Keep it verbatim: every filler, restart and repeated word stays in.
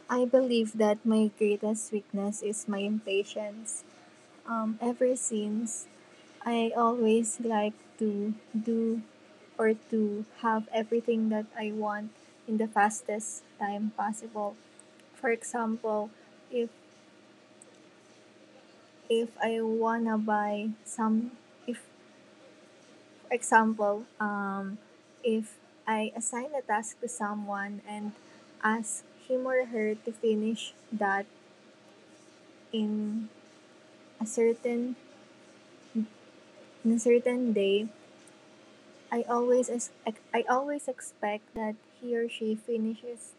I believe that my greatest weakness is my impatience. Um, ever since I always like to do or to have everything that I want in the fastest time possible. For example, if if I wanna buy some, if for example, um, if I assign a task to someone and ask him or her to finish that in a certain in a certain day, I always ex- I always expect that he or she finishes